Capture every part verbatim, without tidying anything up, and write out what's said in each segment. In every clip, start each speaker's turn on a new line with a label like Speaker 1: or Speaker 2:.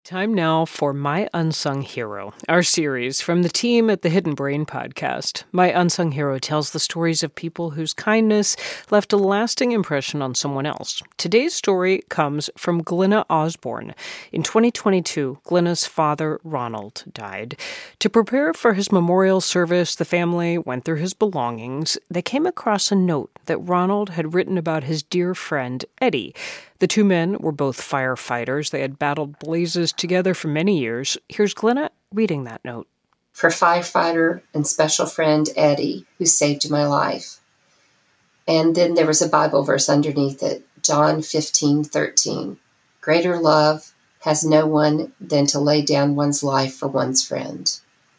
Speaker 1: Time now for My Unsung Hero, our series from the team at the Hidden Brain podcast. My Unsung Hero tells the stories of people whose kindness left a lasting impression on someone else. Today's story comes from Glenna Osborne. In twenty twenty-two, Glenna's father, Ronald, died. To prepare for his memorial service, the family went through his belongings. They came across a note that Ronald had written about his dear friend, Eddie. The two men were both firefighters. They had battled blazes together for many years. Here's Glenna reading that note.
Speaker 2: For firefighter and special friend Eddie, who saved my life. And then there was a Bible verse underneath it, John fifteen thirteen. Greater love has no one than to lay down one's life for one's friend.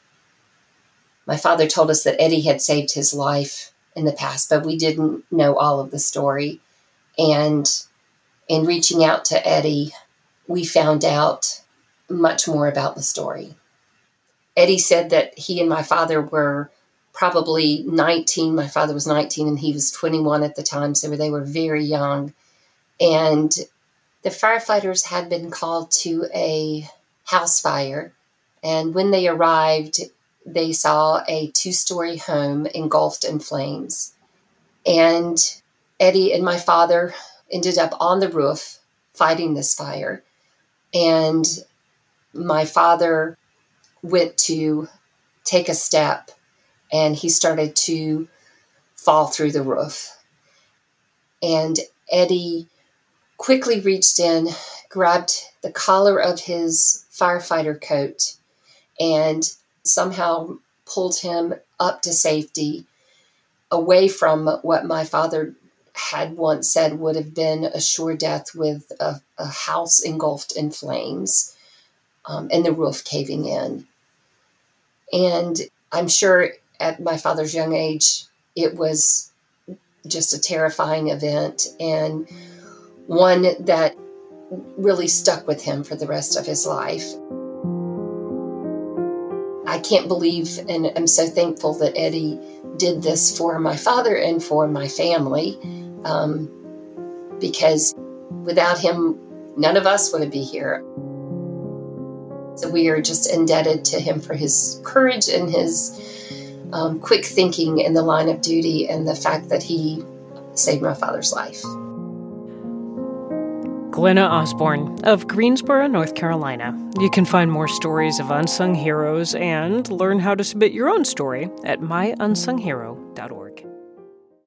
Speaker 2: My father told us that Eddie had saved his life in the past, but we didn't know all of the story. And in reaching out to Eddie, we found out much more about the story. Eddie said that he and my father were probably nineteen. My father was nineteen and he was twenty-one at the time, so they were very young. And the firefighters had been called to a house fire. And when they arrived, they saw a two-story home engulfed in flames. And Eddie and my father ended up on the roof fighting this fire. And my father went to take a step and he started to fall through the roof. And Eddie quickly reached in, grabbed the collar of his firefighter coat and somehow pulled him up to safety, away from what my father had once said would have been a sure death, with a, a house engulfed in flames um, and the roof caving in. And I'm sure at my father's young age, it was just a terrifying event and one that really stuck with him for the rest of his life. I can't believe, and I'm so thankful that Eddie did this for my father and for my family, um, because without him, none of us would be here. So we are just indebted to him for his courage and his um, quick thinking in the line of duty and the fact that he saved my father's life.
Speaker 1: Glenna Osborne of Greensboro, North Carolina. You can find more stories of unsung heroes and learn how to submit your own story at my unsung hero dot org.